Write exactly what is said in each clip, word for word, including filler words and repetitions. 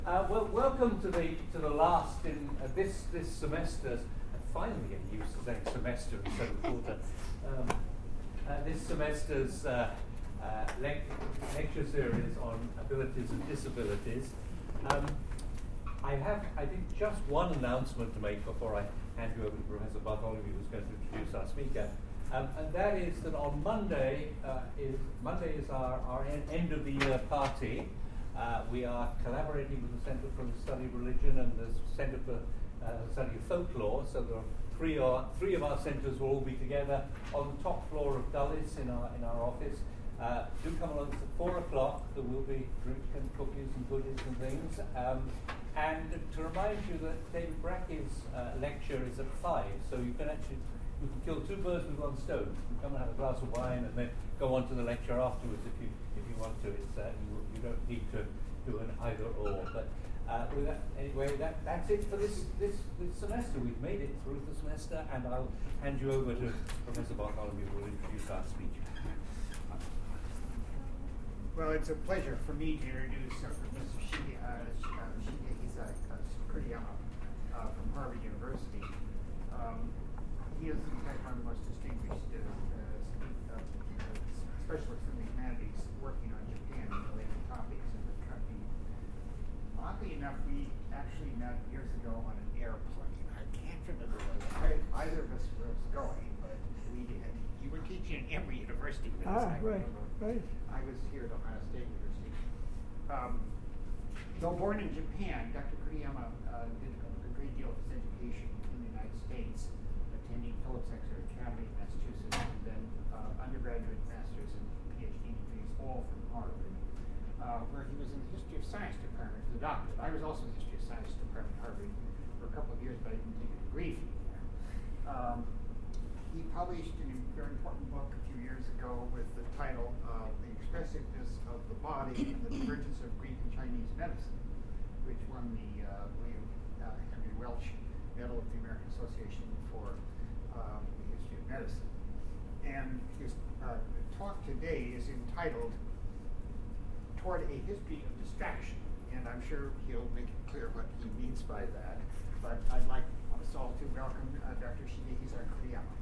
Uh, well, welcome to the to the last in uh, this this semester. I'm finally getting used to saying semester instead of quarter. Um, uh, this semester's uh, uh, lec- lecture series on abilities and disabilities. Um, I have, I think, just one announcement to make before I hand you over to Professor Bartholomew, who's going to introduce our speaker, um, and that is that on Monday uh, is Monday is our our en- end of the year party. Uh, we are collaborating with the Centre for the Study of Religion and the Centre for uh, the Study of Folklore. So there are three, or, three of our centres will all be together on the top floor of Dulles in our in our office. Uh, do come along, it's at four o'clock. There will be drink and cookies and goodies and things. Um, and to remind you that David Brackey's uh, lecture is at five, so you can actually you can kill two birds with one stone. You can come and have a glass of wine and then go on to the lecture afterwards if you if you want to. It's uh, you, you don't need to do an either or. But uh, with that, anyway, that, that's it for this, this this semester. We've made it through the semester, and I'll hand you over to Professor Bartholomew, who will introduce our speech. Well, it's a pleasure for me to introduce uh, Professor Shige, uh, Shigehisa Kuriyama uh, from Harvard University. Um, he is, in fact, one of the most distinguished uh, uh, uh, specialists in the humanities working on Japan and related topics in the country. Oddly enough, we actually met years ago on an airplane. I can't remember where either of us was going, but we did. You were teaching at Emory University with us. Ah, right, right. I was here at Ohio State University. Um, though born in Japan, Doctor Kuriyama uh, did a great deal of his education in the United States, attending Phillips Exeter Academy in Massachusetts, and then uh, undergraduate, master's, and PhD degrees, all from Harvard, uh, where he was in the History of Science department as a doctor. I was also in the History of Science department at Harvard for a couple of years, but I didn't take a degree from there. Um, he published a very important book a few years ago with the title uh, The Expressiveness of the Body and the Divergence of Greek and Chinese Medicine, which won the uh, William uh, Henry Welch Medal of the American Association for um, the History of Medicine. And his uh, talk today is entitled Toward a History of Distraction, and I'm sure he'll make it clear what he means by that. But I'd like us all to welcome uh, Doctor Shigehisa Kuriyama.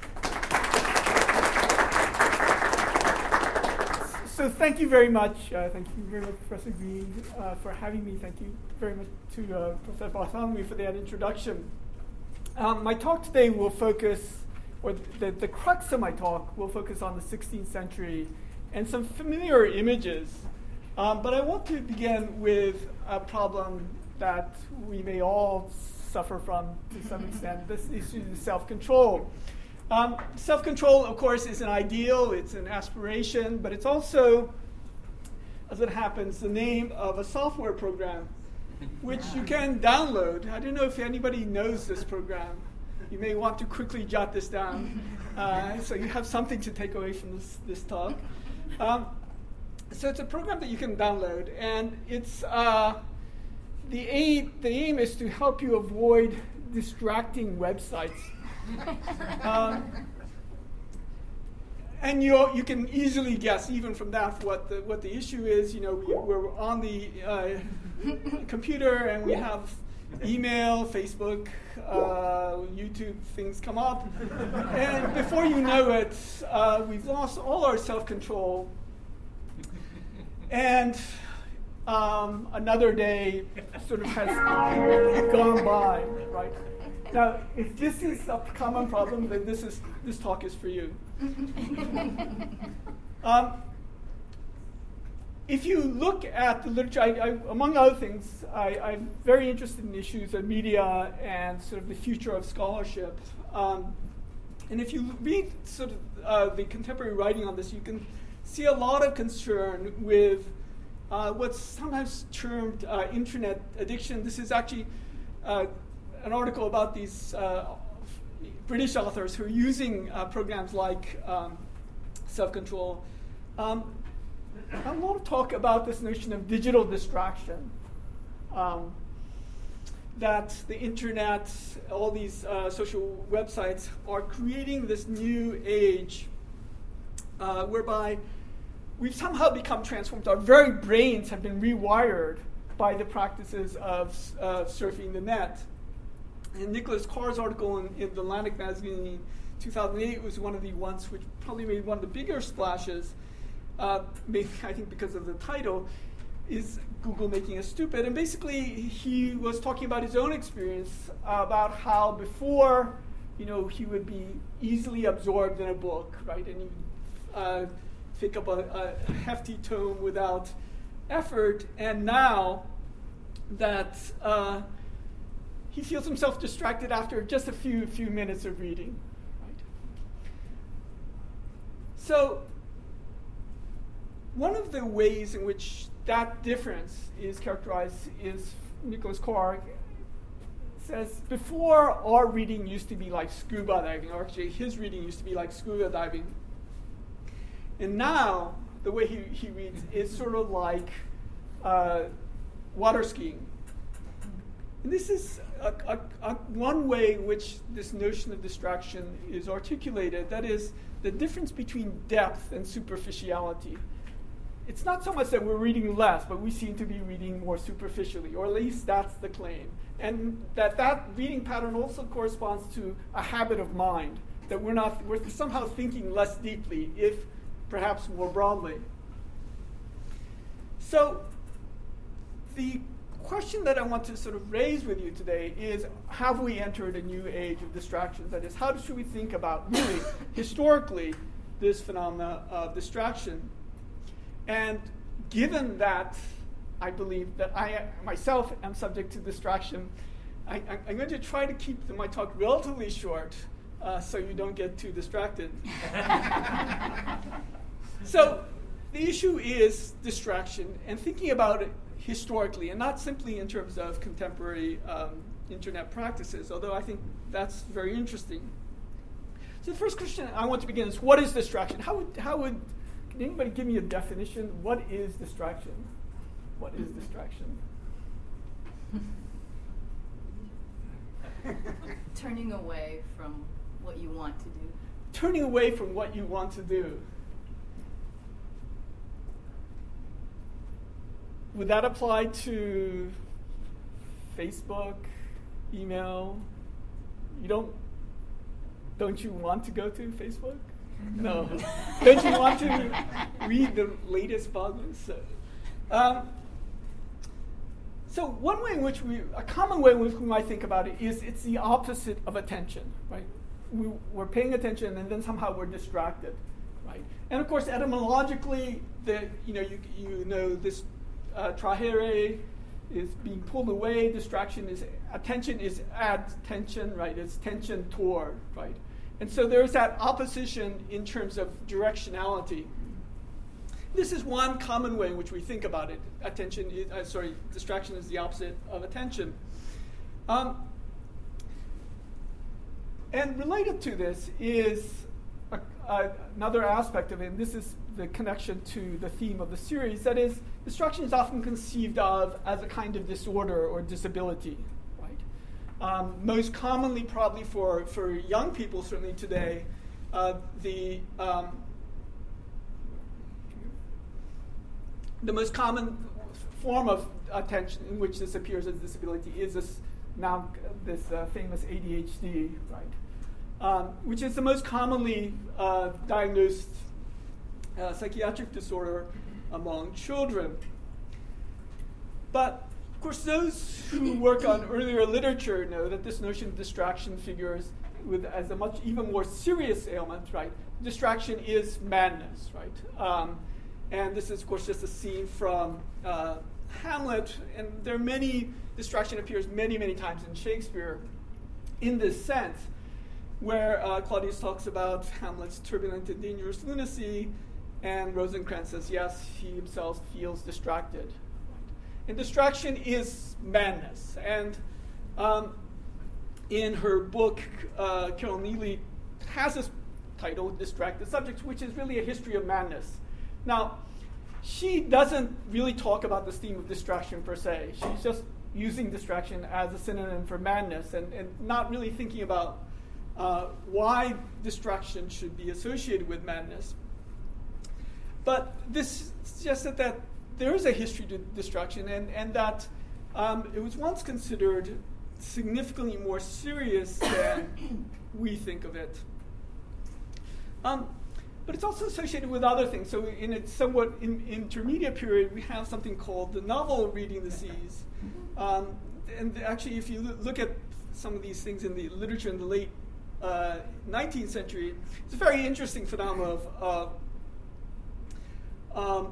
So thank you very much. Uh, thank you very much, Professor Green, uh, for having me. Thank you very much to uh, Professor Bartholomew for that introduction. Um, my talk today will focus, or the, the crux of my talk will focus on the sixteenth century and some familiar images. Um, but I want to begin with a problem that we may all suffer from to some extent, this issue of self-control. Um, self-control, of course, is an ideal, it's an aspiration, but it's also, as it happens, the name of a software program, which you can download. I don't know if anybody knows this program. You may want to quickly jot this down, uh, so you have something to take away from this, this talk. Um, so it's a program that you can download, and it's uh, the aim, the aim is to help you avoid distracting websites. um, and you you can easily guess, even from that, what the what the issue is. You know, we, we're on the uh, computer and we have email, Facebook, uh, YouTube things come up, and before you know it, uh, we've lost all our self-control, and um, another day sort of has gone by, right? Now, if this is a common problem, then this is this talk is for you. um, if you look at the literature, I, I, among other things, I, I'm very interested in issues of media and sort of the future of scholarship. Um, and if you read sort of uh, the contemporary writing on this, you can see a lot of concern with uh, what's sometimes termed uh, internet addiction. This is actually uh, an article about these uh, British authors who are using uh, programs like um, self-control. Um, I want to talk about this notion of digital distraction, um, that the internet, all these uh, social websites are creating this new age uh, whereby we've somehow become transformed. Our very brains have been rewired by the practices of uh, surfing the net. And Nicholas Carr's article in, in the Atlantic magazine in two thousand eight was one of the ones which probably made one of the bigger splashes, uh, maybe I think because of the title, is Google making us stupid. And basically he was talking about his own experience uh, about how before, you know, he would be easily absorbed in a book, right? And you uh, pick up a, a hefty tome without effort. And now that uh, he feels himself distracted after just a few few minutes of reading, right? So one of the ways in which that difference is characterized is Nicholas Carr says before our reading used to be like scuba diving, or actually his reading used to be like scuba diving. And now the way he, he reads is sort of like uh, water skiing. And this is a, a, a one way in which this notion of distraction is articulated. That is the difference between depth and superficiality. It's not so much that we're reading less, but we seem to be reading more superficially, or at least that's the claim. And that that reading pattern also corresponds to a habit of mind, that we're not we're somehow thinking less deeply, if perhaps more broadly. So the question that I want to sort of raise with you today is, have we entered a new age of distractions? That is, how should we think about, really, historically, this phenomena of distraction? And given that I believe that I myself am subject to distraction, I, I, I'm going to try to keep the, my talk relatively short uh, so you don't get too distracted. So the issue is distraction, and thinking about it historically, and not simply in terms of contemporary um, internet practices, although I think that's very interesting. So the first question I want to begin is, what is distraction? How would, how would can anybody give me a definition? What is distraction? What is distraction? Turning away from what you want to do. Turning away from what you want to do. Would that apply to Facebook, email? You don't, don't you want to go to Facebook? No. Don't you want to read the latest blog news? So, um, so one way in which we, a common way in which we might think about it is it's the opposite of attention, right? We, we're paying attention and then somehow we're distracted, right? And of course, etymologically, the, you know, you, you know this uh, trahere is being pulled away. Distraction is attention is attention, right? It's tension toward, right? And so there's that opposition in terms of directionality. This is one common way in which we think about it. Attention, is, uh, sorry, distraction is the opposite of attention. Um, and related to this is a, a, another aspect of it, and this is the connection to the theme of the series, that is, distraction is often conceived of as a kind of disorder or disability. Um, most commonly, probably for, for young people, certainly today, uh, the um, the most common form of attention in which this appears as disability is this now this uh, famous A D H D, right? Um, which is the most commonly uh, diagnosed uh, psychiatric disorder among children. But of course, those who work on earlier literature know that this notion of distraction figures with as a much even more serious ailment, right? Distraction is madness, right? Um, and this is, of course, just a scene from uh, Hamlet, and there are many, distraction appears many, many times in Shakespeare in this sense, where uh, Claudius talks about Hamlet's turbulent and dangerous lunacy, and Rosencrantz says, yes, he himself feels distracted. And distraction is madness. And um, in her book, uh, Carol Neely has this title, Distracted Subjects, which is really a history of madness. Now, she doesn't really talk about this theme of distraction per se. She's just using distraction as a synonym for madness and, and not really thinking about uh, why distraction should be associated with madness. But this suggests that, that there is a history to distraction, and, and that um, it was once considered significantly more serious than we think of it. Um, but it's also associated with other things. So in a somewhat in, intermediate period, we have something called the novel reading disease. Um, and actually, if you look at some of these things in the literature in the late uh, nineteenth century, it's a very interesting phenomenon of uh, um,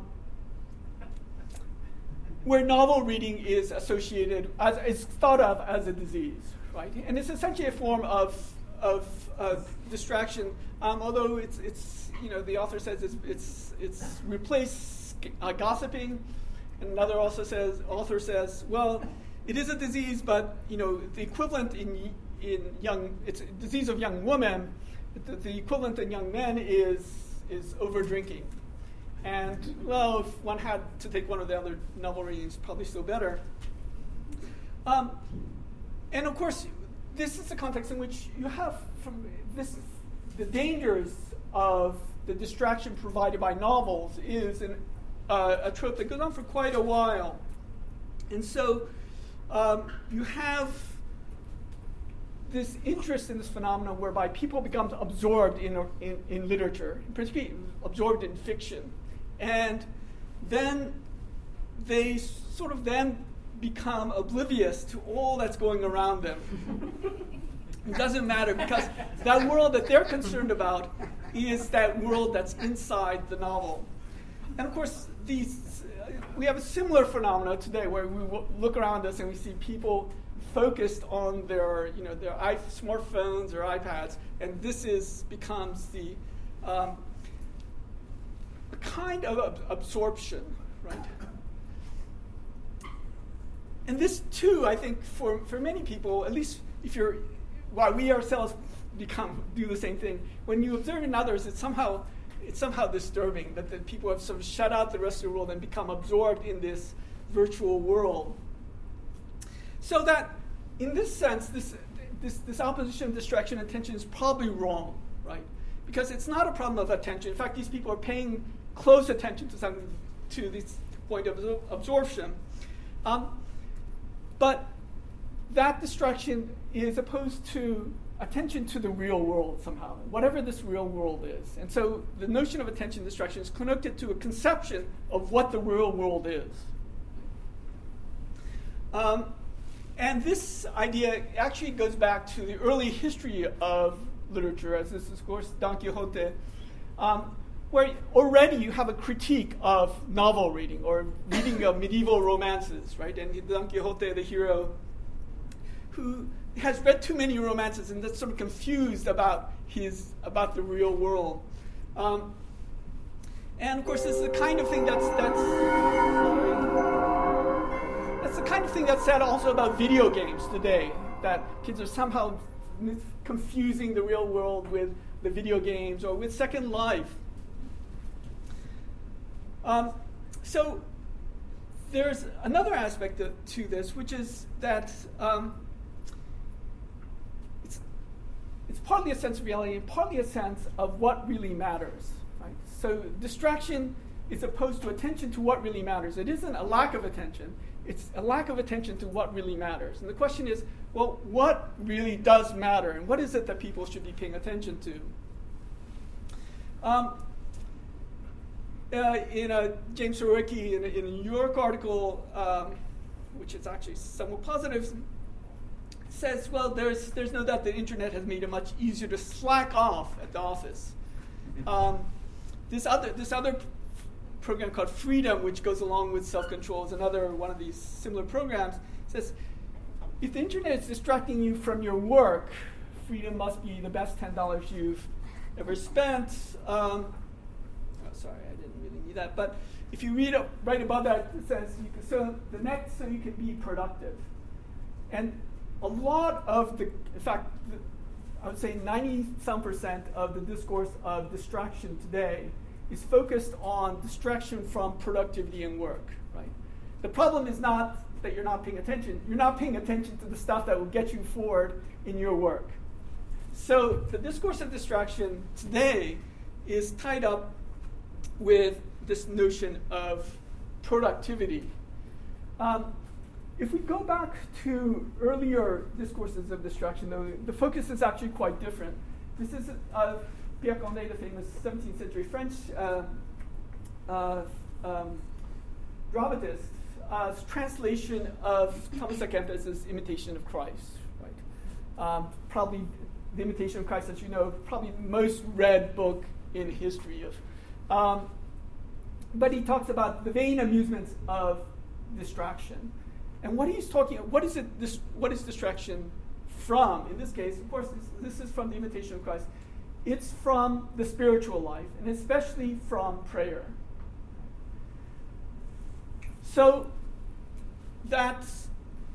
where novel reading is associated, as is thought of as a disease, right? And it's essentially a form of of uh, distraction, um, although it's it's you know the author says it's it's it's replaced uh, gossiping, and another also says author says well it is a disease, but you know the equivalent in in young it's a disease of young women, the, the equivalent in young men is is over drinking. And, well, if one had to take one of the other novel readings, probably still better. Um, and, of course, this is the context in which you have from this the dangers of the distraction provided by novels is an, uh, a trope that goes on for quite a while. And so um, you have this interest in this phenomenon whereby people become absorbed in, in, in literature, particularly absorbed in fiction. And then they sort of then become oblivious to all that's going around them. It doesn't matter because that world that they're concerned about is that world that's inside the novel. And of course, these uh, we have a similar phenomenon today where we w- look around us and we see people focused on their, you know, their i- smartphones or iPads, and this is becomes the um, a kind of ab- absorption, right? And this too, I think, for, for many people, at least if you're, while we ourselves become do the same thing, when you observe in others, it's somehow it's somehow disturbing that, that people have sort of shut out the rest of the world and become absorbed in this virtual world. So that, in this sense, this this this opposition of distraction and attention is probably wrong, right? Because it's not a problem of attention. In fact, these people are paying close attention to something, to this point of absor- absorption. Um, but that distraction is opposed to attention to the real world somehow, whatever this real world is. And so the notion of attention distraction is connected to a conception of what the real world is. Um, and this idea actually goes back to the early history of literature, as this is, of course, Don Quixote, um, where already you have a critique of novel reading or reading of medieval romances, right? And Don Quixote, the hero, who has read too many romances and that's sort of confused about his about the real world. Um, and of course, this is the kind of thing that's that's that's the kind of thing that's said also about video games today. That kids are somehow confusing the real world with the video games or with Second Life. Um, so there's another aspect to, to this, which is that um, it's, it's partly a sense of reality and partly a sense of what really matters. Right? So distraction is opposed to attention to what really matters. It isn't a lack of attention. It's a lack of attention to what really matters. And the question is, well, what really does matter? And what is it that people should be paying attention to? Um, uh, in a James Surowiecki, in a, in a New York article, um, which is actually somewhat positive, says, well, there's there's no doubt the internet has made it much easier to slack off at the office. Um, this other this other program called Freedom, which goes along with self-control, is another one of these similar programs, says, if the internet is distracting you from your work, Freedom must be the best ten dollars you've ever spent. Um, oh, sorry, I didn't really need that. But if you read up right above that, it says, you can, so the next, so you can be productive. And a lot of the, in fact, the, I would say ninety-some percent of the discourse of distraction today is focused on distraction from productivity and work, right? The problem is not that you're not paying attention. You're not paying attention to the stuff that will get you forward in your work. So the discourse of distraction today is tied up with this notion of productivity. Um, if we go back to earlier discourses of distraction, though, the focus is actually quite different. This is uh, Pierre Corneille, the famous seventeenth century French uh, uh, um, dramatist, uh, translation of Thomas à Kempis' Imitation of Christ. Right? Um, probably the Imitation of Christ, as you know, probably the most read book in history of. Um, but he talks about the vain amusements of distraction, and what he's talking. What is it? This, what is distraction from? In this case, of course, this, this is from the Imitation of Christ. It's from the spiritual life, and especially from prayer. So that's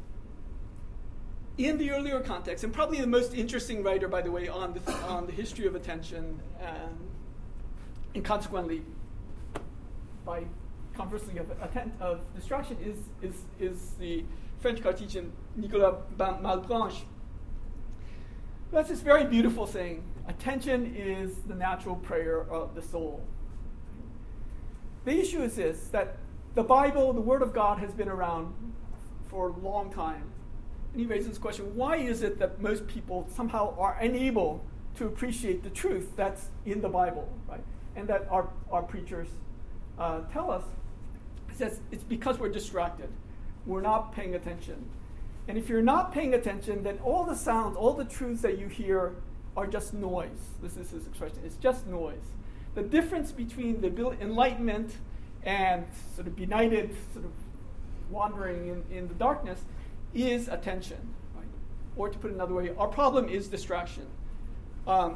in the earlier context, and probably the most interesting writer, by the way, on the, on the history of attention, um, and consequently, by conversely of, atten- of distraction, is, is, is the French cartesian Nicolas Malebranche. That's this very beautiful saying: attention is the natural prayer of the soul. The issue is this, that the Bible, the Word of God, has been around for a long time. And he raises this question: why is it that most people somehow are unable to appreciate the truth that's in the Bible, right? And that our, our preachers uh, tell us? He says it's because we're distracted. We're not paying attention. And if you're not paying attention, then all the sounds, all the truths that you hear are just noise. This is his expression. It's just noise. The difference between the enlightenment and sort of benighted sort of wandering in, in the darkness is attention. Right? Or to put it another way, our problem is distraction. Um,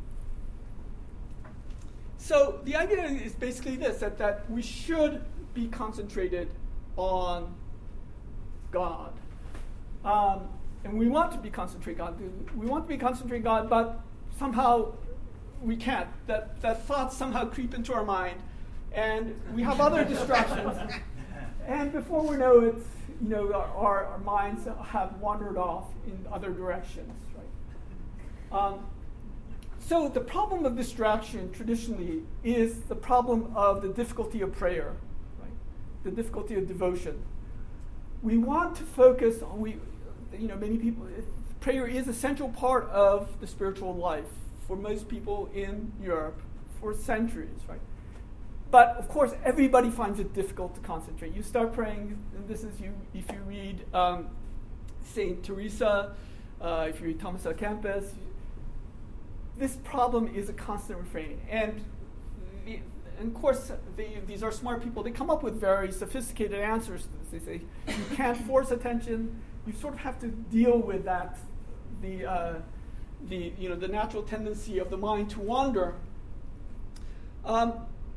so the idea is basically this, that, that we should be concentrated on God. Um, and we want to be concentrated God. We want to be concentrated God, but somehow we can't. That, that thoughts somehow creep into our mind, and we have other distractions. And before we know it, you know, our, our minds have wandered off in other directions. Right? Um, so the problem of distraction traditionally is the problem of the difficulty of prayer, right? The difficulty of devotion. We want to focus on we. You know, many people, prayer is a central part of the spiritual life for most people in Europe for centuries, right? But of course, everybody finds it difficult to concentrate. You start praying, and this is you. If you read um, Saint Teresa, uh, if you read Thomas à Kempis, this problem is a constant refrain. And, the, and of course, they, these are smart people. They come up with very sophisticated answers to this. They say you can't force attention. You sort of have to deal with that, the uh, the you know the natural tendency of the mind to wander. Um,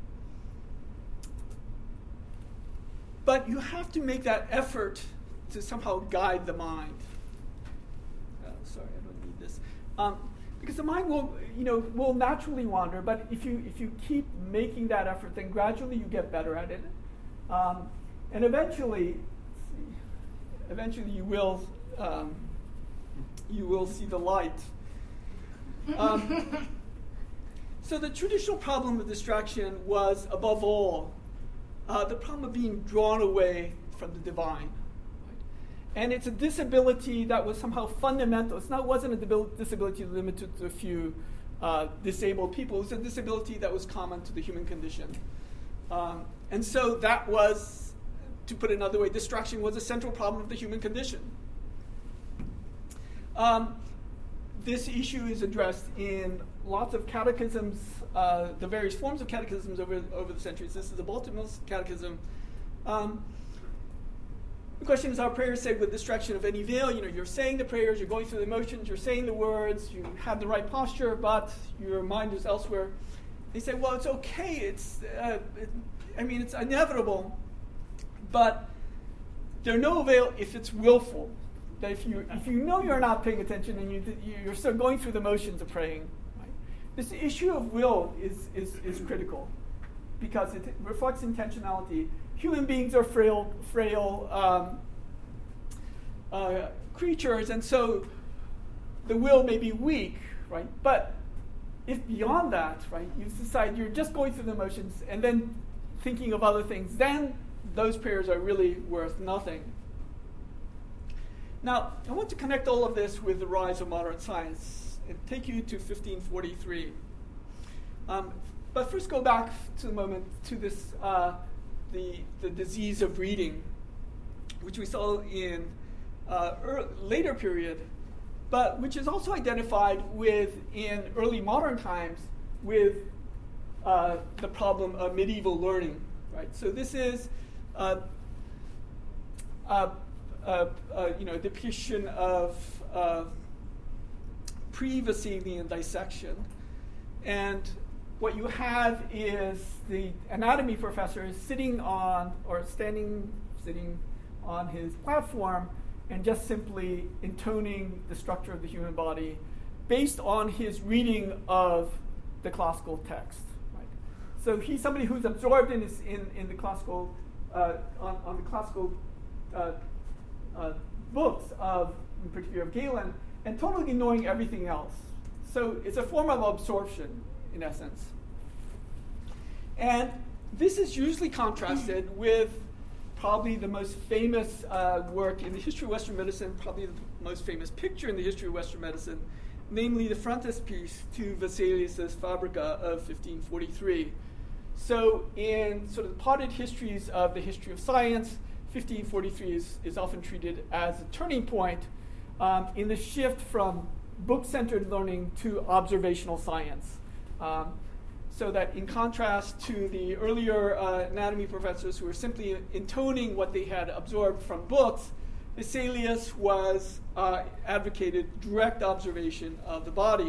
but you have to make that effort to somehow guide the mind. Uh, sorry, I don't need this, um, because the mind will you know will naturally wander. But if you if you keep making that effort, then gradually you get better at it, um, and eventually. Eventually, you will um, you will see the light. Um, so the traditional problem of distraction was, above all, uh, the problem of being drawn away from the divine. Right? And it's a disability that was somehow fundamental. It's not wasn't a debil- disability limited to a few uh, disabled people. It was a disability that was common to the human condition. Um, and so that was. To put it another way, distraction was a central problem of the human condition. Um, this issue is addressed in lots of catechisms, uh, the various forms of catechisms over, over the centuries. This is the Baltimore Catechism. Um, the question is, are prayers said with distraction of any avail? You know, you're saying the prayers, you're going through the motions, you're saying the words, you have the right posture, but your mind is elsewhere. They say, well, it's okay. It's, uh, it, I mean, it's inevitable. But they're no avail if it's willful. That if you if you know you're not paying attention and you you're still going through the motions of praying, right? This issue of will is is is critical because it reflects intentionality. Human beings are frail frail um, uh, creatures, and so the will may be weak, right? But if beyond that, right, you decide you're just going through the motions and then thinking of other things, then those prayers are really worth nothing. Now, I want to connect all of this with the rise of modern science and take you to fifteen forty-three. Um, but first go back to the moment to this, uh, the, the disease of reading, which we saw in uh, early, later period, but which is also identified with, in early modern times, with uh, the problem of medieval learning. Right? So this is uh, uh, uh, uh, you know, depiction of uh, pre-Vesalian dissection. And what you have is the anatomy professor sitting on, or standing, sitting on his platform, and just simply intoning the structure of the human body based on his reading of the classical text. Right? So he's somebody who's absorbed in, his, in, in the classical, uh, on, on the classical uh, uh, books of, in particular of Galen, and totally ignoring everything else. So it's a form of absorption, in essence. And this is usually contrasted with probably the most famous uh, work in the history of Western medicine, probably the most famous picture in the history of Western medicine, namely the frontispiece to Vesalius' Fabrica of fifteen forty-three. So in sort of the potted histories of the history of science, fifteen forty-three is, is often treated as a turning point um, in the shift from book-centered learning to observational science. Um, so that in contrast to the earlier uh, anatomy professors who were simply intoning what they had absorbed from books, Vesalius was uh, advocated direct observation of the body.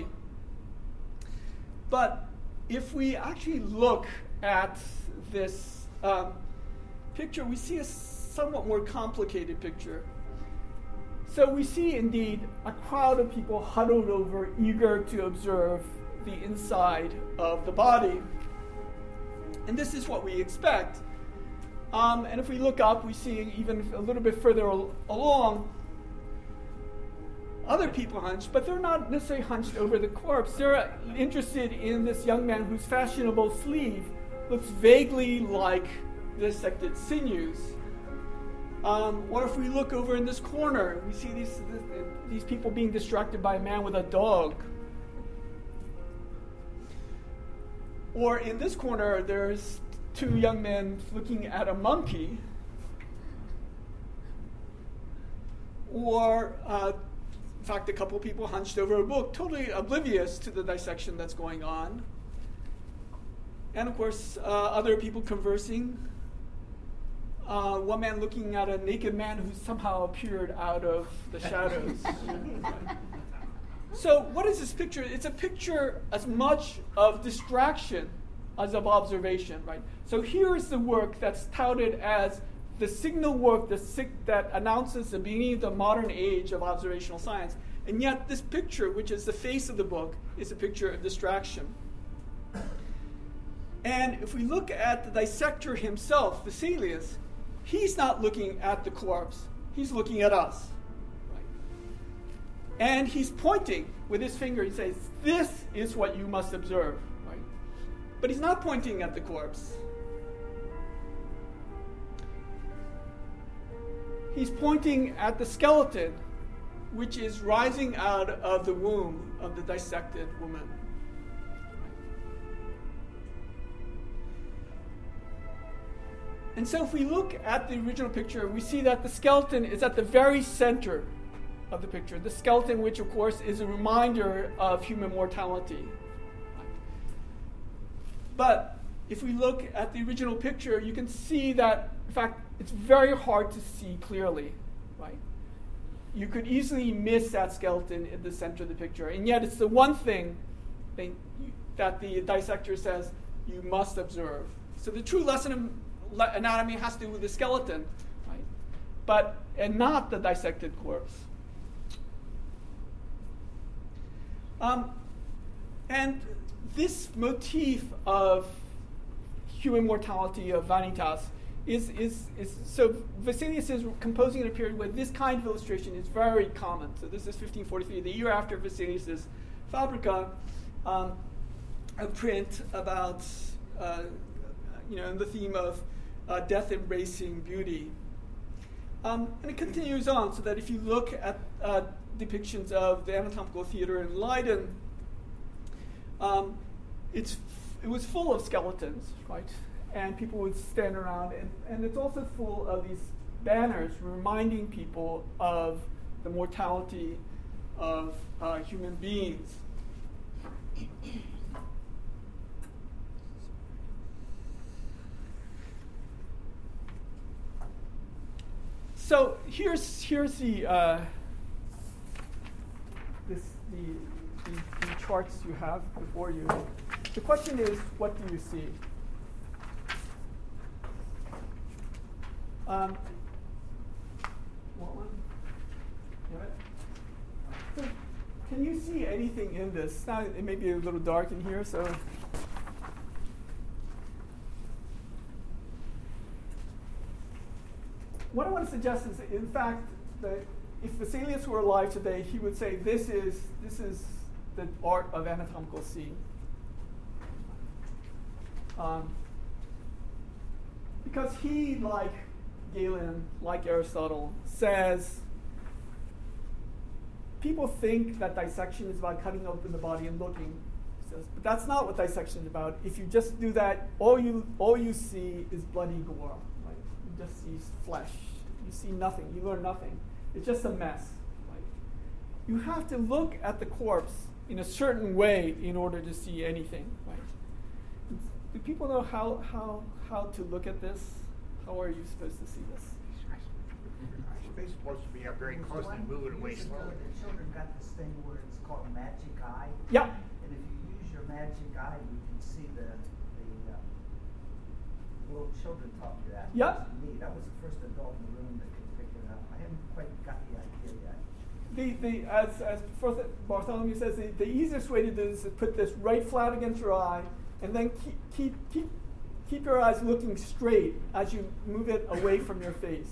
But if we actually look at this um, picture, we see a somewhat more complicated picture. So we see indeed a crowd of people huddled over, eager to observe the inside of the body. And this is what we expect. Um, and if we look up, we see even a little bit further al- along, other people hunched, but they're not necessarily hunched over the corpse. They're interested in this young man whose fashionable sleeve looks vaguely like dissected sinews. Um, or if we look over in this corner, we see these, this, these people being distracted by a man with a dog. Or in this corner, there's two young men looking at a monkey. Or, uh, in fact, a couple people hunched over a book, totally oblivious to the dissection that's going on. And, of course, uh, other people conversing. Uh, one man looking at a naked man who somehow appeared out of the shadows. So what is this picture? It's a picture as much of distraction as of observation, right? So here is the work that's touted as the signal work the sig- that announces the beginning of the modern age of observational science. And yet this picture, which is the face of the book, is a picture of distraction. And if we look at the dissector himself, Vesalius, he's not looking at the corpse. He's looking at us. And he's pointing with his finger. He says, this is what you must observe. Right? But he's not pointing at the corpse. He's pointing at the skeleton, which is rising out of the womb of the dissected woman. And so if we look at the original picture, we see that the skeleton is at the very center of the picture. The skeleton, which of course is a reminder of human mortality. But if we look at the original picture, you can see that, in fact, it's very hard to see clearly, right? You could easily miss that skeleton in the center of the picture, and yet it's the one thing they, that the dissector says you must observe. So the true lesson of anatomy has to do with the skeleton, right? But and not the dissected corpse. Um, and this motif of human mortality, of vanitas, is, is, is so Vesalius is composing in a period where this kind of illustration is very common. So this is fifteen forty-three, the year after Vesalius' Fabrica, um, a print about, uh, you know, the theme of uh, death-embracing beauty. Um, and it continues on, so that if you look at uh, depictions of the anatomical theater in Leiden, um, it's f- it was full of skeletons, right? And people would stand around, and, and it's also full of these banners reminding people of the mortality of uh, human beings. So here's here's the uh, this the, the the charts you have before you. The question is, what do you see? Um, what one? You have it? So can you see anything in this? Now it may be a little dark in here, so. What I want to suggest is, in fact, that if Vesalius were alive today, he would say this is this is the art of anatomical seeing. Um, because he, like Galen, like Aristotle, says people think that dissection is about cutting open the body and looking. He says, but that's not what dissection is about. If you just do that, all you all you see is bloody gore. You just see flesh. You see nothing. You learn nothing. It's just a mess. Right? You have to look at the corpse in a certain way in order to see anything. Right? Do people know how how how to look at this? How are you supposed to see this? It's supposed to be up very close and move it away slowly. The children got this thing where it's called magic eye. Yeah. And if you use your magic eye, you can see the the um, little children talk to that. Yeah. That was neat. I was the first adult in the room that could pick it up. I haven't quite got the idea yet. The, the, as as Professor Bartholomew says, the, the easiest way to do this is put this right flat against your eye, and then keep keep keep keep your eyes looking straight as you move it away from your face.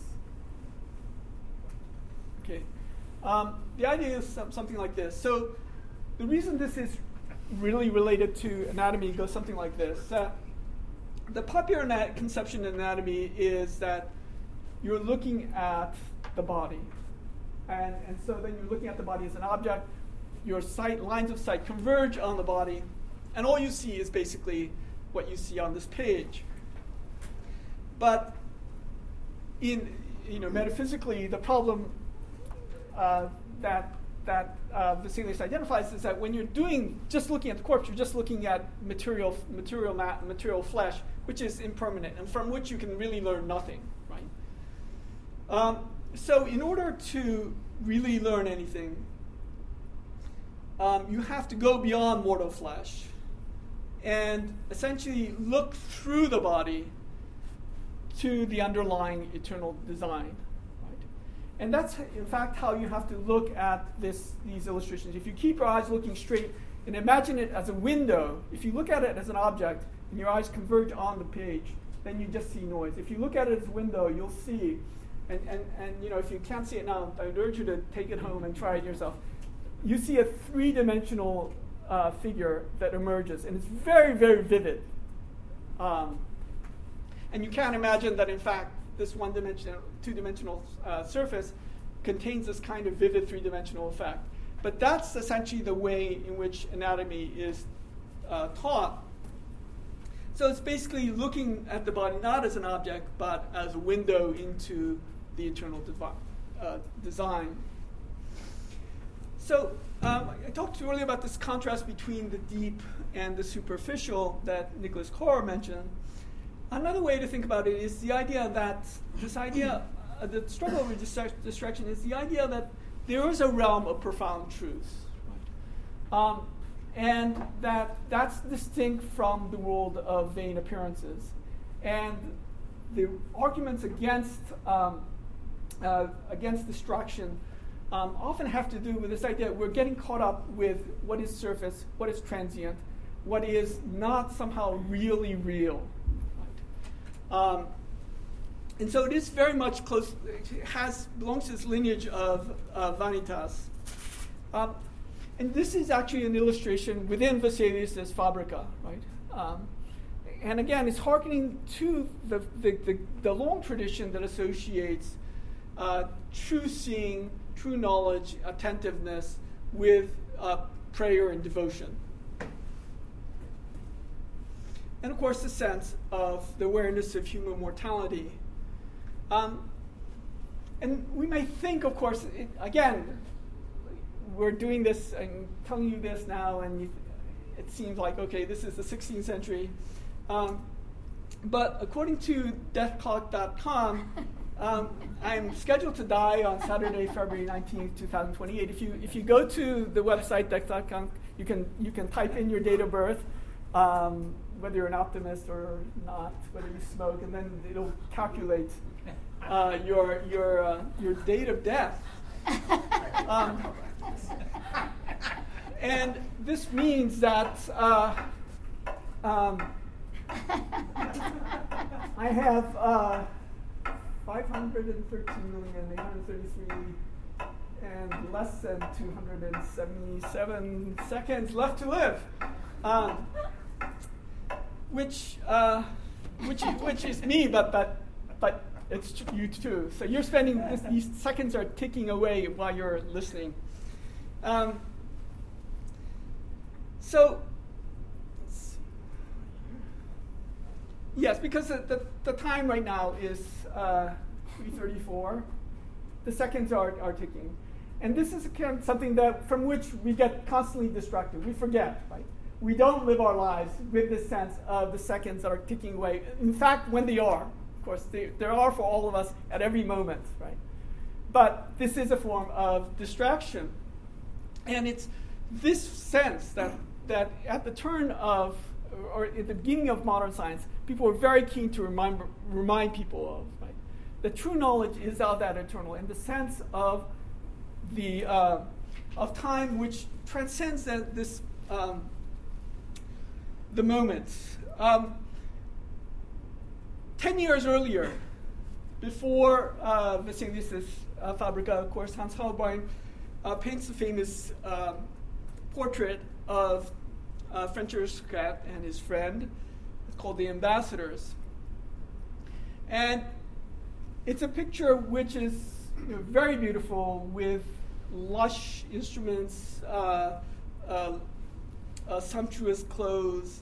Okay. Um, the idea is some, something like this. So the reason this is really related to anatomy goes something like this. Uh, the popular na- conception of anatomy is that you're looking at the body. And, and so then you're looking at the body as an object. Your sight, lines of sight converge on the body. And all you see is basically what you see on this page. But in, you know, metaphysically, the problem uh, that that uh, Vesalius identifies is that when you're doing just looking at the corpse, you're just looking at material material ma- material flesh, which is impermanent and from which you can really learn nothing, right? Um, so in order to really learn anything, um, you have to go beyond mortal flesh and essentially look through the body to the underlying eternal design. And that's, in fact, how you have to look at this, these illustrations. If you keep your eyes looking straight and imagine it as a window, if you look at it as an object and your eyes converge on the page, then you just see noise. If you look at it as a window, you'll see. And, and, and you know, if you can't see it now, I would urge you to take it home and try it yourself. You see a three-dimensional uh, figure that emerges, and it's very, very vivid. Um, and you can't imagine that, in fact, this one-dimensional, two-dimensional uh, surface contains this kind of vivid three-dimensional effect. But that's essentially the way in which anatomy is uh, taught. So it's basically looking at the body not as an object, but as a window into the eternal devi- uh, design. So um, I talked earlier about this contrast between the deep and the superficial that Nicholas Carr mentioned. Another way to think about it is the idea that this idea, uh, the struggle over distra- distraction is the idea that there is a realm of profound truth, right? um, and that that's distinct from the world of vain appearances. And the arguments against um, uh, against distraction um, often have to do with this idea we're getting caught up with what is surface, what is transient, what is not somehow really real. Um, and so it is very much close, it has, belongs to this lineage of uh, vanitas. Um, and this is actually an illustration within Vesalius' Fabrica, right? Um, and again, it's hearkening to the, the, the, the long tradition that associates uh, true seeing, true knowledge, attentiveness with uh, prayer and devotion. And of course, the sense of the awareness of human mortality. Um, and we may think, of course, it, again, we're doing this and telling you this now, and you, it seems like, okay, this is the sixteenth century. Um, but according to death clock dot com, um, I'm scheduled to die on Saturday, February nineteenth, twenty twenty-eight. If you if you go to the website death dot com, you can you can type in your date of birth, um, whether you're an optimist or not, whether you smoke, and then it'll calculate uh, your your uh, your date of death. Um, and this means that uh, um, I have uh, five hundred thirteen million eight hundred thirty-three and less than two hundred seventy-seven seconds left to live, um, which uh, which which is me, but but but it's you too. So you're spending this, these seconds are ticking away while you're listening. Um, so. Yes, because the, the, the time right now is uh, three thirty-four. The seconds are, are ticking. And this is kind of something that from which we get constantly distracted. We forget, right? We don't live our lives with this sense of the seconds that are ticking away. In fact, when they are, of course, they, there are for all of us at every moment, right? But this is a form of distraction. And it's this sense that, that at the turn of, or at the beginning of modern science, people were very keen to remind, remind people of, right? The true knowledge is of that eternal, in the sense of the uh, of time which transcends that, this um, the moment. Um, ten years earlier, before uh, Vesalius' uh, Fabrica, of course, Hans Holbein uh, paints the famous uh, portrait of uh, French aristocrat and his friend. It's called The Ambassadors. And it's a picture which is, you know, very beautiful, with lush instruments, uh, uh, uh, sumptuous clothes,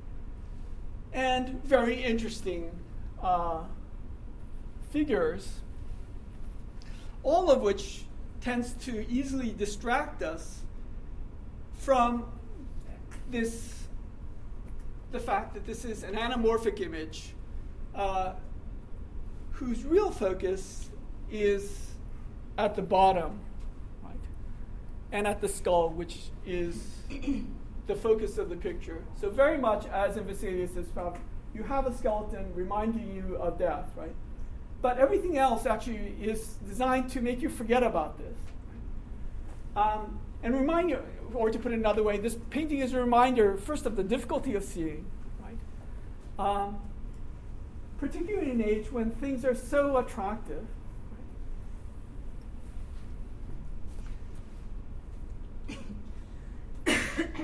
and very interesting uh, figures, all of which tends to easily distract us from this, the fact that this is an anamorphic image uh, whose real focus is at the bottom, right, and at the skull, which is the focus of the picture. So very much as in Vesalius' Fabrica, you have a skeleton reminding you of death, right? But everything else actually is designed to make you forget about this. Um, and remind you, or to put it another way, this painting is a reminder, first, of the difficulty of seeing, right? Um, particularly in an age when things are so attractive. Right?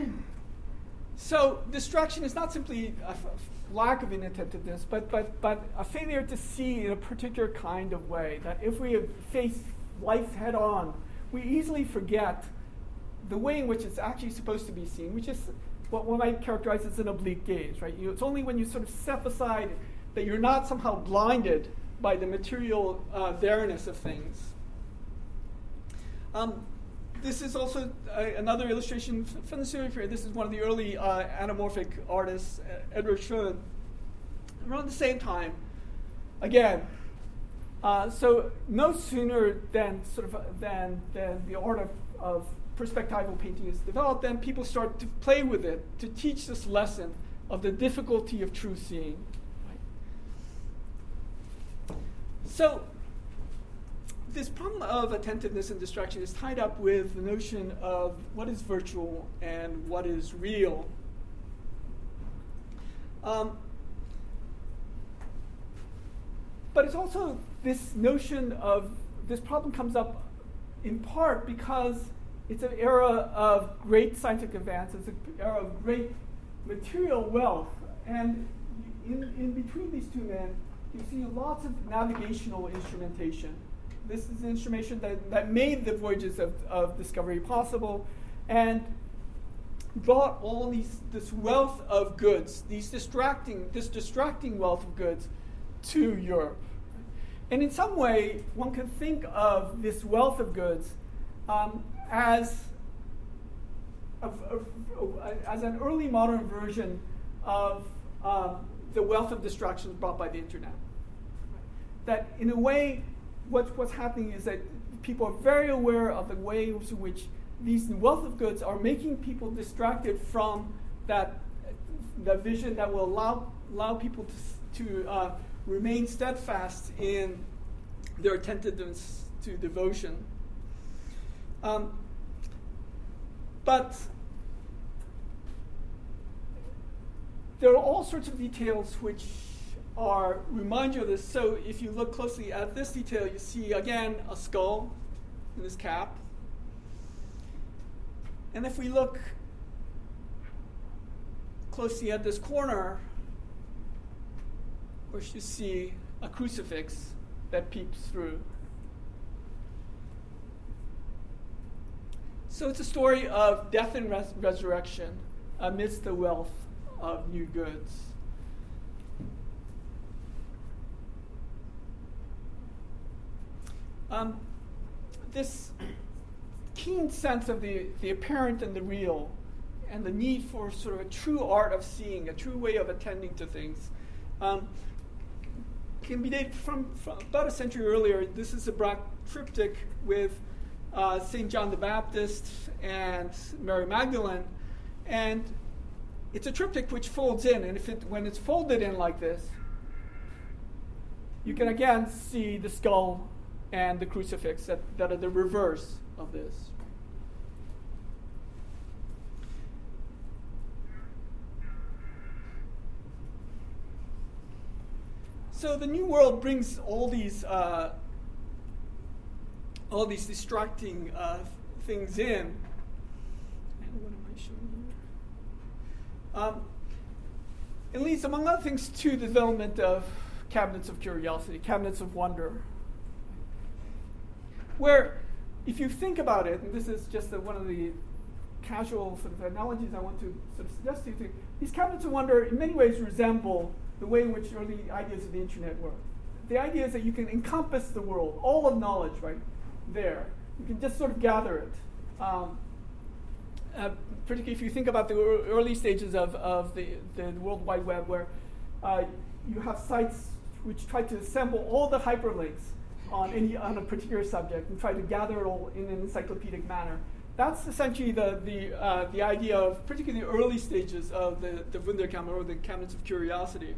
So distraction is not simply a f- lack of inattentiveness, but, but, but a failure to see in a particular kind of way, that if we face life head on, we easily forget the way in which it's actually supposed to be seen, which is what one might characterize as an oblique gaze, right? You, it's only when you sort of step aside that you're not somehow blinded by the material uh, bareness of things. Um, this is also uh, another illustration f- from the series period. This is one of the early uh, anamorphic artists, uh, Edward Schoen. Around the same time, again, uh, so no sooner than sort of uh, than than the art of, of perspectival painting is developed, then people start to play with it to teach this lesson of the difficulty of true seeing. So this problem of attentiveness and distraction is tied up with the notion of what is virtual and what is real. Um, but it's also this notion of, this problem comes up in part because it's an era of great scientific advance, it's an era of great material wealth, and in, in between these two men, you see lots of navigational instrumentation. This is the instrumentation that, that made the voyages of, of discovery possible and brought all these this wealth of goods, these distracting, this distracting wealth of goods to Europe. And in some way, one can think of this wealth of goods um, as, of, of, of, as an early modern version of um, the wealth of distractions brought by the internet. That in a way, what, what's happening is that people are very aware of the ways in which these wealth of goods are making people distracted from that, that vision that will allow, allow people to, to uh, remain steadfast in their attentiveness to devotion. Um, but there are all sorts of details which are remind you of this. So if you look closely at this detail, you see again a skull in this cap. And if we look closely at this corner, of course you see a crucifix that peeps through. So it's a story of death and res- resurrection amidst the wealth of new goods. Um, this keen sense of the, the apparent and the real, and the need for sort of a true art of seeing, a true way of attending to things, um, can be dated from, from about a century earlier. This is a Braque triptych with uh, Saint John the Baptist and Mary Magdalene, and it's a triptych which folds in, and if it, when it's folded in like this, you can again see the skull and the crucifix that, that are the reverse of this. So the New World brings all these uh, all these distracting uh, things in. And what am I showing here? Um, it leads, among other things, to the development of cabinets of curiosity, cabinets of wonder, where, if you think about it, and this is just a, one of the casual sort of analogies I want to sort of suggest to you, these cabinets of wonder in many ways resemble the way in which early ideas of the internet work. The idea is that you can encompass the world, all of knowledge, right there. You can just sort of gather it. Um, uh, particularly if you think about the early stages of, of the, the World Wide Web, where uh, you have sites which try to assemble all the hyperlinks on any on a particular subject and try to gather it all in an encyclopedic manner. That's essentially the the uh, the idea of particularly the early stages of the, the Wunderkammer, or the cabinets of curiosity.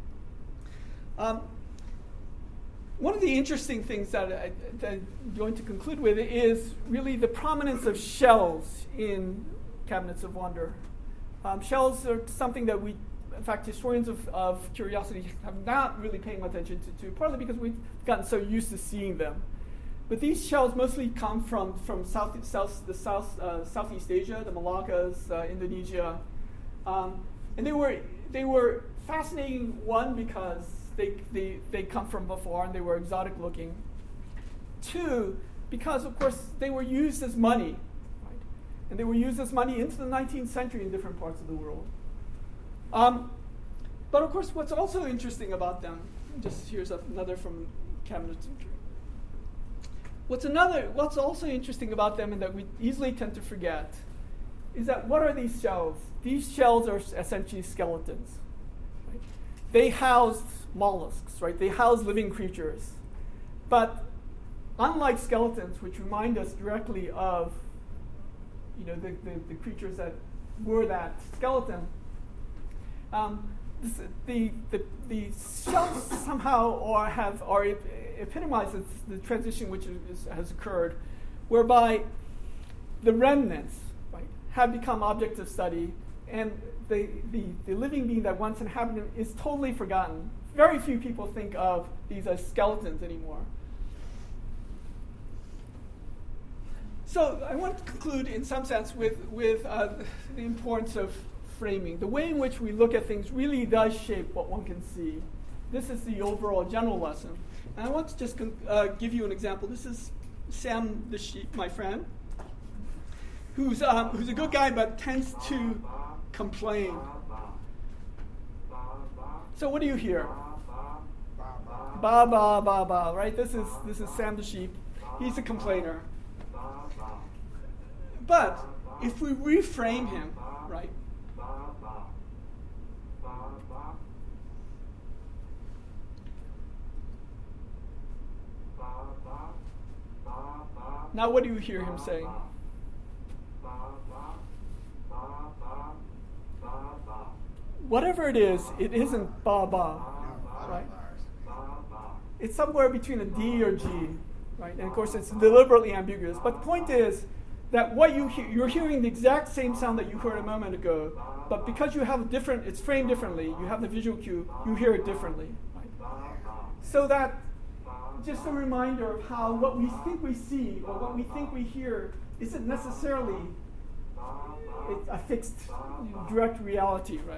Um, one of the interesting things that, I, that I'm going to conclude with is really the prominence of shells in cabinets of wonder. Um, shells are something that we, in fact, historians of, of curiosity have not really paying attention to, to, partly because we've gotten so used to seeing them. But these shells mostly come from, from south, south, the south, uh, Southeast Asia, the Malaccas, uh, Indonesia. Um, and they were, they were fascinating, one, because they, they, they come from afar and they were exotic looking. Two, because, of course, they were used as money. Right? And they were used as money into the nineteenth century in different parts of the world. Um, but, of course, what's also interesting about them, just here's another from cabinets. What's another? What's also interesting about them, and that we easily tend to forget, is that what are these shells? These shells are essentially skeletons. Right? They house mollusks, right? They house living creatures. But unlike skeletons, which remind us directly of, you know, the, the, the creatures that were that skeleton, um, this, the, the the shells somehow or have or epitomizes the transition which is, has occurred, whereby the remnants, right, have become objects of study, and the, the, the living being that once inhabited is totally forgotten. Very few people think of these as skeletons anymore. So I want to conclude, in some sense, with, with uh, the importance of framing. The way in which we look at things really does shape what one can see. This is the overall general lesson. And I want to just uh, give you an example. This is Sam the sheep, my friend, who's, um, who's a good guy but tends to complain. So what do you hear? Ba ba ba ba, right? This is this is Sam the sheep. He's a complainer. But if we reframe him, right? Now what do you hear him saying? Whatever it is, it isn't ba ba, right? It's somewhere between a D or G, right? And of course, it's deliberately ambiguous. But the point is that what you hear, you're hearing the exact same sound that you heard a moment ago, but because you have a different, it's framed differently, you have the visual cue, you hear it differently, right? So that, just a reminder of how what we think we see or what we think we hear isn't necessarily a fixed, direct reality, right?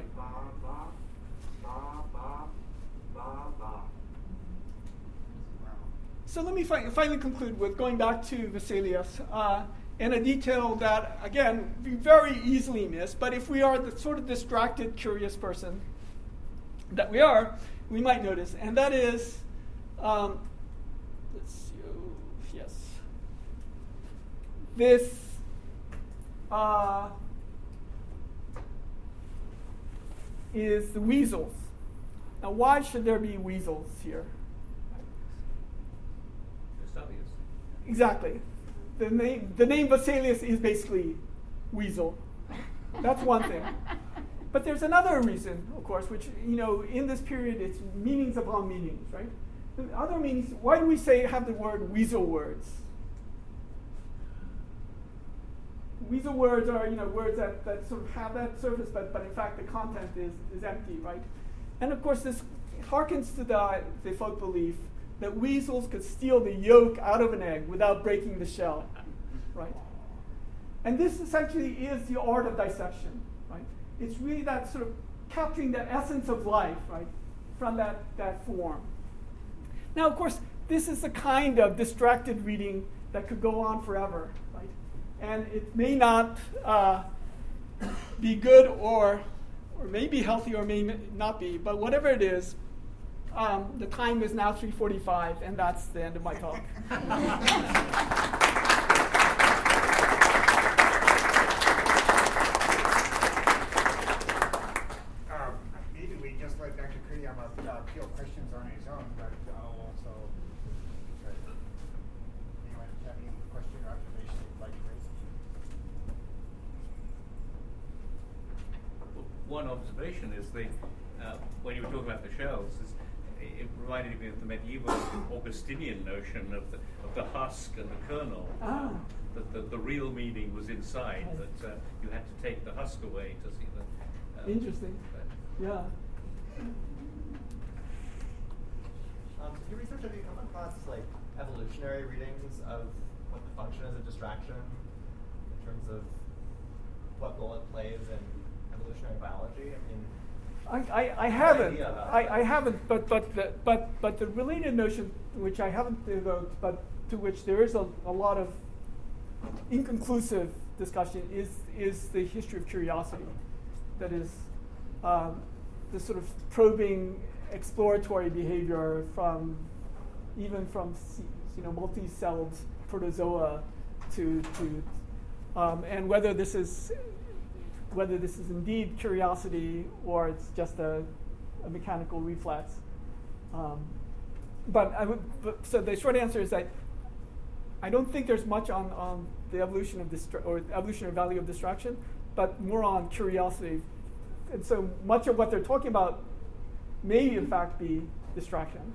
So let me fi- finally conclude with going back to Vesalius uh, and a detail that, again, we very easily miss, but if we are the sort of distracted, curious person that we are, we might notice, and that is, um, let's see, oh, yes, this uh, is the weasels. Now, why should there be weasels here? Vesalius. Exactly. The name, the name Vesalius is basically weasel. That's one thing. But there's another reason, of course, which, you know, in this period, it's meanings upon meanings, right? The other meanings, why do we say have the word weasel words? Weasel words are, you know, words that, that sort of have that surface, but, but in fact the content is, is empty, right? And of course this harkens to the, the folk belief that weasels could steal the yolk out of an egg without breaking the shell, right? And this essentially is the art of dissection, right? It's really that sort of capturing the essence of life, right, from that, that form. Now, of course, this is the kind of distracted reading that could go on forever, right? And it may not uh, be good or, or may be healthy or may not be, but whatever it is, um, the time is now three forty-five, and that's the end of my talk. um, maybe we just let Doctor Kuriyama uh, field questions on his own, but I'll also try to. Anyone have any question or observation they'd like to raise? One observation is the uh, when you were talking about the shells, is it reminded me of the medieval Augustinian notion of the, of the husk and the kernel. Ah. That the, the real meaning was inside, but uh, you had to take the husk away to see the. Um, Interesting. Yeah. Um, in your research, have you come across like evolutionary readings of what the function is of distraction in terms of what role it plays in evolutionary biology? I mean. I, I, I haven't. I, I that. haven't, but but the, but but the related notion, which I haven't evoked, but to which there is a, a lot of inconclusive discussion, is is the history of curiosity. That is, um, the sort of probing, exploratory behavior from, even from you know multi-celled protozoa to to, um, and whether this is. whether this is indeed curiosity or it's just a, a mechanical reflex. Um, but I would, but, so the short answer is that I don't think there's much on, on the evolution of distra- or evolutionary value of distraction, but more on curiosity. And so much of what they're talking about may in fact be distraction.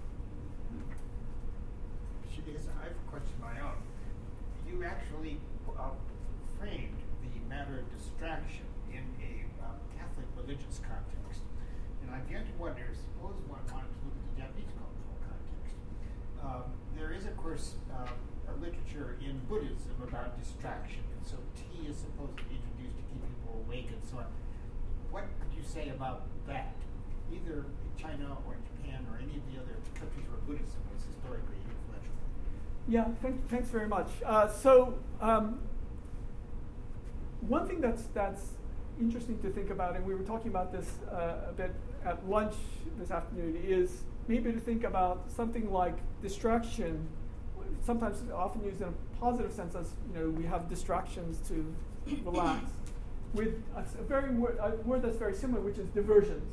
Shigesu, I have a question of my own. You actually uh, framed the matter of distraction in a uh, Catholic religious context. And I began to wonder, suppose one wanted to look at the Japanese cultural context. Um, there is, of course, uh, a literature in Buddhism about distraction, and so tea is supposed to be introduced to keep people awake and so on. what could you say about that? Either China or Japan or any of the other countries where Buddhism was historically influential. Yeah, thank, thanks very much. Uh, so um, one thing that's that's interesting to think about, and we were talking about this uh, a bit at lunch this afternoon, is maybe to think about something like distraction, sometimes often used in a positive sense as, you know, we have distractions to relax, with a, a very word, a word that's very similar, which is diversions.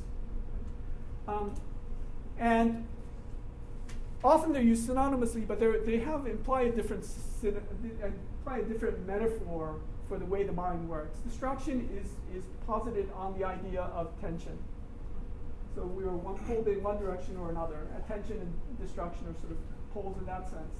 Um, and often they're used synonymously, but they have imply a different imply a different metaphor for the way the mind works. Distraction is is posited on the idea of tension. So we are one pulled in one direction or another. Attention and distraction are sort of poles in that sense.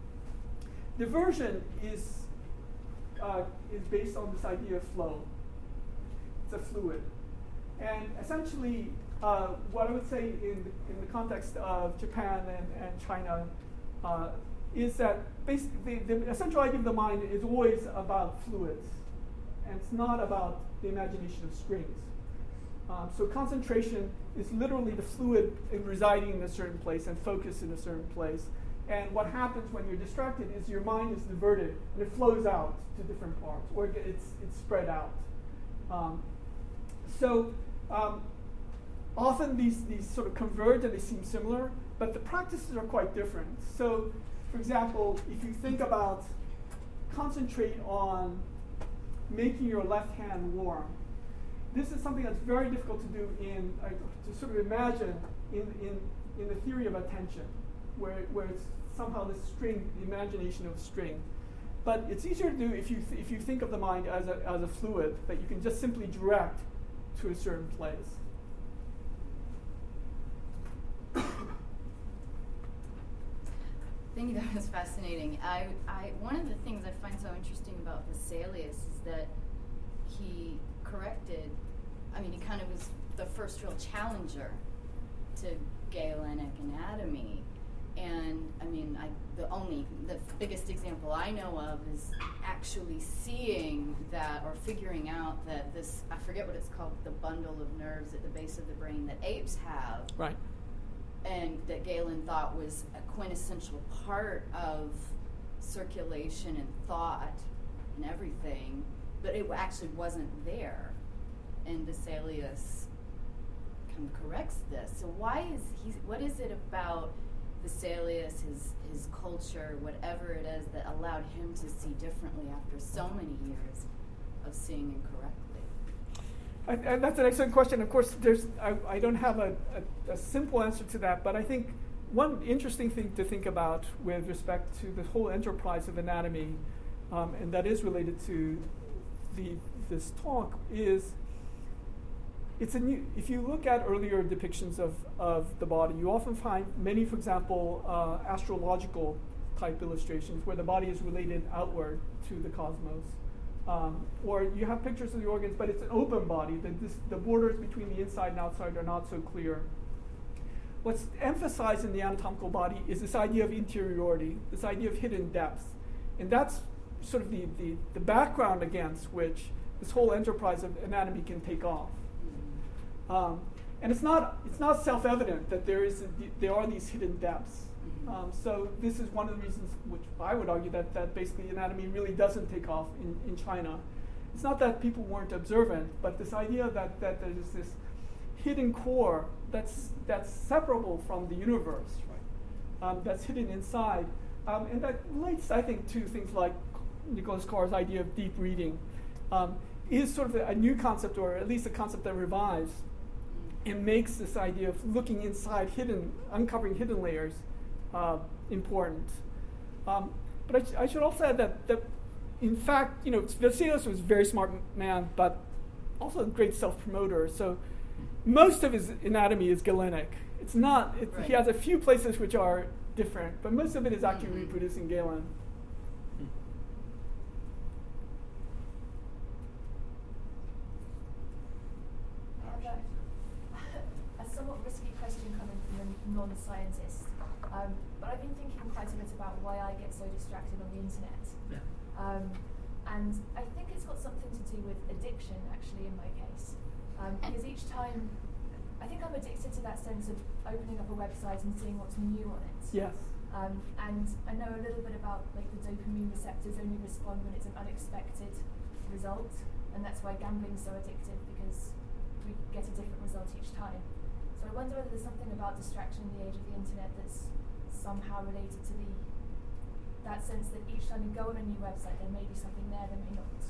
Diversion is uh, is based on this idea of flow. It's a fluid, and essentially, uh, what I would say in in the context of Japan and, and China uh, is that basically the, the essential idea of the mind is always about fluids, and it's not about the imagination of strings. Um, so concentration is literally the fluid in residing in a certain place and focus in a certain place. And what happens when you're distracted is your mind is diverted and it flows out to different parts, or it's it's spread out. Um, so um, often these these sort of converge and they seem similar, but the practices are quite different. So, for example, if you think about concentrate on making your left hand warm, this is something that's very difficult to do in uh, to sort of imagine in in in the theory of attention, where where it's somehow the string, the imagination of a string. But it's easier to do if you th- if you think of the mind as a as a fluid that you can just simply direct to a certain place. I think that was fascinating. I, I one of the things I find so interesting about Vesalius is that he corrected, I mean, he kind of was the first real challenger to Galenic anatomy. And I mean, I, the only, the biggest example I know of is actually seeing that or figuring out that this, I forget what it's called, the bundle of nerves at the base of the brain that apes have. Right. And that Galen thought was a quintessential part of circulation and thought and everything, but it actually wasn't there. And Vesalius kind of corrects this. So why is he, what is it about Vesalius, his his culture, whatever it is, that allowed him to see differently after so many years of seeing incorrectly? And, and that's an excellent question. Of course, there's I, I don't have a, a, a simple answer to that, but I think one interesting thing to think about with respect to the whole enterprise of anatomy, um, and that is related to the this talk, is it's a new, if you look at earlier depictions of, of the body, you often find many, for example, uh, astrological type illustrations where the body is related outward to the cosmos. Um, or you have pictures of the organs, but it's an open body. The, this, the borders between the inside and outside are not so clear. What's emphasized in the anatomical body is this idea of interiority, this idea of hidden depth. And that's sort of the, the, the background against which this whole enterprise of anatomy can take off. Um, and it's not it's not self-evident that there is a, there are these hidden depths. Um, so this is one of the reasons which I would argue that, that basically anatomy really doesn't take off in, in China. It's not that people weren't observant, but this idea that, that there's this hidden core that's that's separable from the universe, right? Um, that's hidden inside. Um, and that relates, I think, to things like Nicholas Carr's idea of deep reading. Um, is sort of a, a new concept, or at least a concept that revives and makes this idea of looking inside hidden, uncovering hidden layers uh, important. Um, but I, sh- I should also add that, that, in fact, you know, Vesalius was a very smart man, but also a great self-promoter. So most of his anatomy is Galenic. It's not, it's, right. He has a few places which are different, but most of it is actually mm-hmm. reproducing Galen. Non-scientist, um, but I've been thinking quite a bit about why I get so distracted on the internet, yeah. um, and I think it's got something to difficulty with addiction, actually, in my case. Um, because each time, I think I'm addicted to that sense of opening up a website and seeing what's new on it. Yes. Um, and I know a little bit about like the dopamine receptors only respond when it's an unexpected result, and that's why gambling's so addictive, because we get a different result each time. So I wonder whether there's something about distraction in the age of the internet that's somehow related to the that sense that each time you go on a new website, there may be something there, there may not.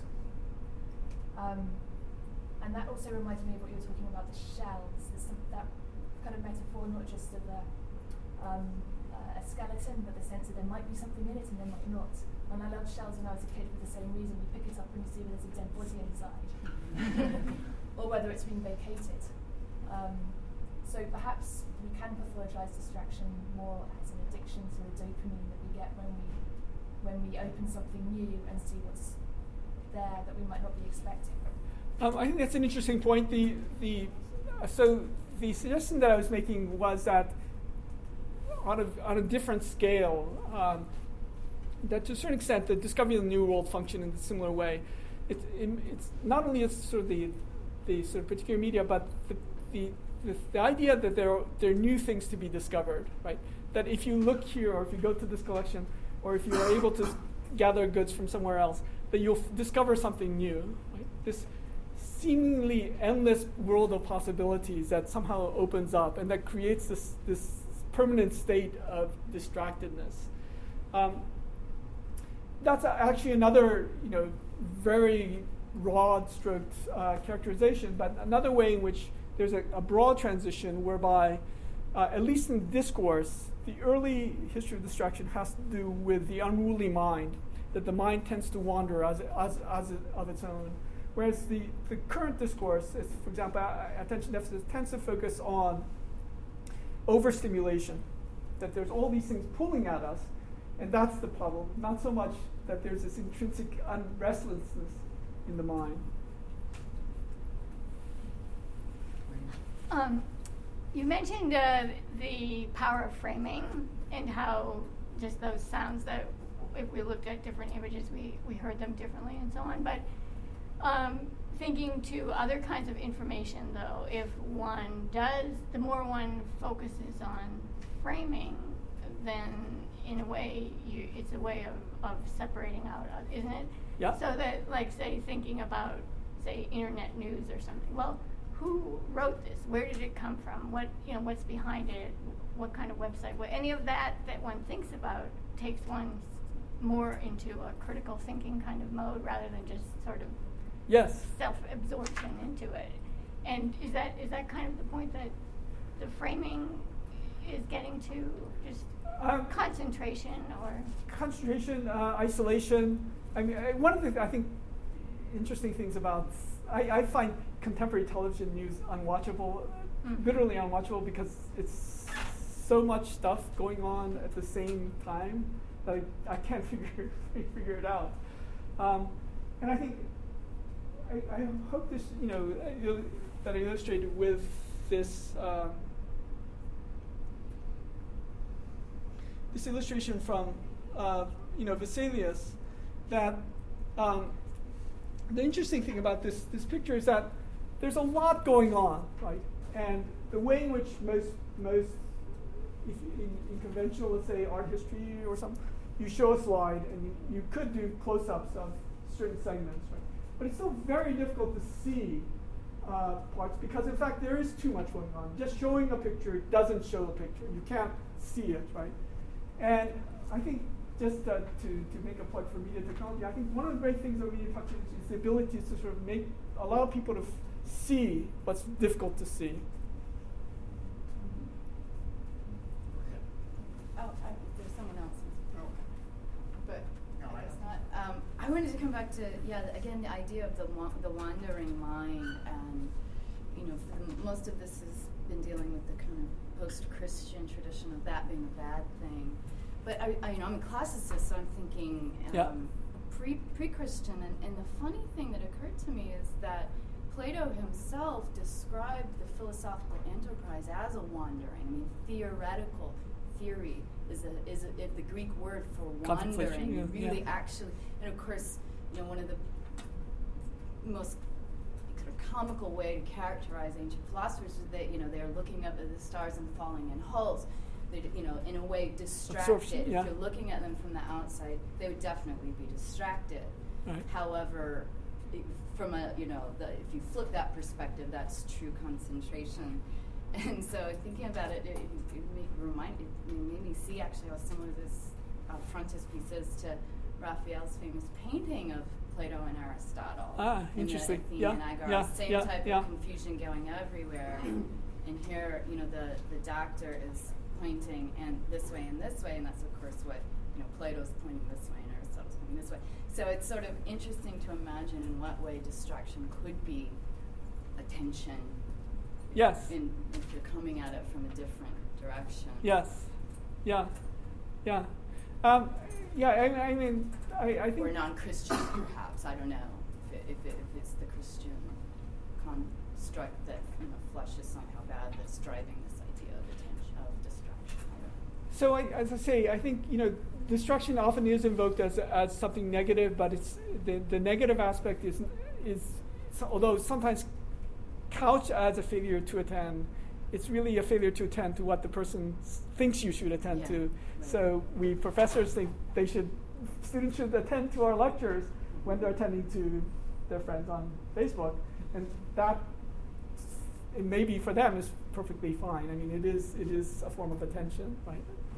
Um, and that also reminds me of what you were talking about, the shells. There's some, that kind of metaphor, not just of a, um, uh, a skeleton, but the sense that there might be something in it and there might not. And I loved shells when I was a kid for the same reason. You pick it up and you see there's a dead body inside. Or whether it's been vacated. Um, so perhaps we can pathologise distraction more as an addiction to the dopamine that we get when we when we open something new and see what's there that we might not be expecting. Um, I think that's an interesting point. The the uh, so the suggestion that I was making was that on a on a different scale, um, that to a certain extent, the discovery of the new world function in a similar way. It, it, it's not only as sort of the the sort of particular media, but the the, the the idea that there are there are new things to be discovered, right? That if you look here, or if you go to this collection, or if you are able to gather goods from somewhere else, that you'll f- discover something new. Right? This seemingly endless world of possibilities that somehow opens up and that creates this this permanent state of distractedness. Um, that's a, actually another, you know, very broad stroked uh, characterization, but another way in which there's a, a broad transition whereby, uh, at least in discourse, the early history of distraction has to do with the unruly mind, that the mind tends to wander as as, as it, of its own. Whereas the, the current discourse, is, for example, uh, attention deficit tends to focus on overstimulation, that there's all these things pulling at us, and that's the problem, not so much that there's this intrinsic unrestlessness in the mind. Um, you mentioned uh, the power of framing and how just those sounds that if we looked at different images, we, we heard them differently and so on. But um, thinking to other kinds of information, though, if one does, the more one focuses on framing, then in a way, you, it's a way of, of separating out, isn't it? Yeah. So that, like, say, thinking about, say, internet news or something. Well, who wrote this? Where did it come from? What, you know, what's behind it? What kind of website? What, any of that that one thinks about takes one more into a critical thinking kind of mode rather than just sort of yes. self-absorption into it. And is that is that kind of the point that the framing is getting to, just um, concentration or concentration, uh, isolation? I mean, I, one of the I think interesting things about I, I find contemporary television news unwatchable, mm-hmm. literally unwatchable, because it's so much stuff going on at the same time that I, I can't figure figure it out. Um, and I think I, I hope this, you know, that I illustrated with this uh, this illustration from uh, you know Vesalius, that um, the interesting thing about this this picture is that there's a lot going on, right? And the way in which most most if in, in conventional, let's say, art history or something, you show a slide and you, you could do close-ups of certain segments, right? But it's still very difficult to see uh, parts because, in fact, there is too much going on. Just showing a picture doesn't show a picture. You can't see it, right? And I think just uh, to, to make a point for media technology, I think one of the great things of media technology is the ability to sort of make allow people to f- see what's difficult to see. Oh, I, there's someone else. Oh. But No, I I guess don't. not. Um, I wanted to come back to, yeah, the, again, the idea of the wa- the wandering mind, and you know, for the, most of this has been dealing with the kind of post-Christian tradition of that being a bad thing. But I, I you know, I'm a classicist, so I'm thinking um, yeah. pre pre-Christian, and, and the funny thing that occurred to me is that Plato himself described the philosophical enterprise as a wandering. I mean, theoretical theory is a is a, if the Greek word for wandering. Yeah, You really yeah. actually, and of course, you know, one of the most kind of comical way to characterize ancient philosophers is that, you know, they're looking up at the stars and falling in holes. They're, you know, in a way distracted. Absorption, yeah. If you're looking at them from the outside, they would definitely be distracted. Right. However, it, from a, you know, the, if you flip that perspective, that's true concentration. And so thinking about it, it, it made, remind, it made me see actually how similar this uh, frontispiece is to Raphael's famous painting of Plato and Aristotle. Ah, interesting. In the Yeah, Athenian Agora. yeah, Same yeah, type yeah. of confusion going everywhere. And here, you know, the, the doctor is pointing and this way and this way, and that's of course what, you know, Plato's pointing this way and Aristotle's pointing this way. So it's sort of interesting to imagine in what way distraction could be attention. Yes. In, if you're coming at it from a different direction. Yes. Yeah. Yeah. Um, yeah. I, I mean, I, I think. Or non-Christian, perhaps. I don't know if it, if, it, if it's the Christian construct that, you know, flesh is somehow bad that's driving this idea of attention, of distraction. I don't know. So, I, as I say, I think, you know, destruction often is invoked as as something negative, but it's the the negative aspect is is so, although sometimes couched as a failure to attend, it's really a failure to attend to what the person s- thinks you should attend Yeah, to. right. So we professors think they should students should attend to our lectures when they're attending to their friends on Facebook, and that it maybe for them is perfectly fine. I mean, it is it is a form of attention, right?